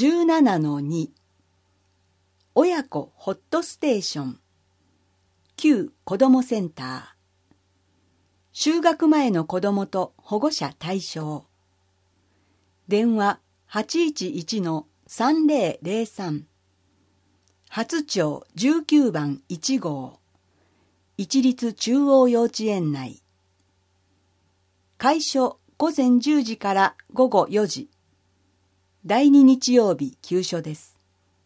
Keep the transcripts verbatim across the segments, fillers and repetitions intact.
じゅうななのに 親子ホットステーション旧子どもセンター就学前の子どもと保護者対象電話 はちいちいちのさんぜろぜろさん 初町じゅうきゅうばんいち号一律中央幼稚園内開所午前じゅうじから午後よじだいに日曜日休所です。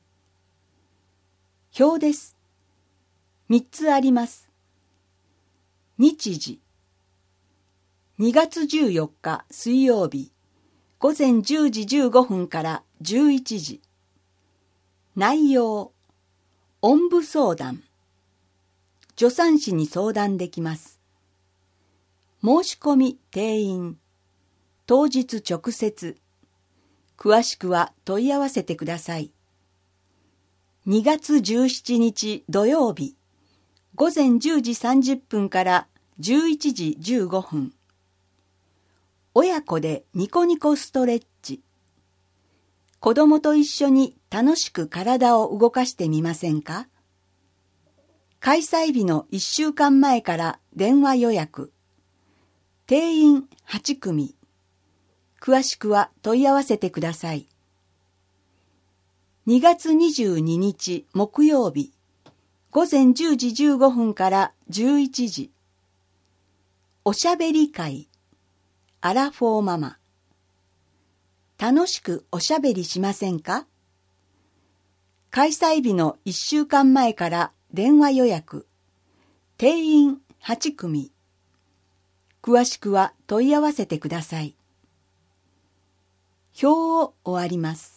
表です。みっつあります。日時にがつじゅうよっか水曜日午前じゅうじじゅうごふんからじゅういちじ内容おんぶ相談助産師に相談できます。申し込み定員当日直接詳しくは問い合わせてください。にがつじゅうしちにち土曜日午前じゅうじさんじゅっぷんからじゅういちじじゅうごふん親子でニコニコストレッチ子供と一緒に楽しく体を動かしてみませんか？開催日のいっしゅうかんまえから電話予約定員はちくみ詳しくは問い合わせてください。にがつにじゅうににち木曜日午前じゅうじじゅうごふんからじゅういちじおしゃべり会アラフォーママ楽しくおしゃべりしませんか？開催日のいっしゅうかんまえから電話予約定員はちくみ詳しくは問い合わせてください。表を終わります。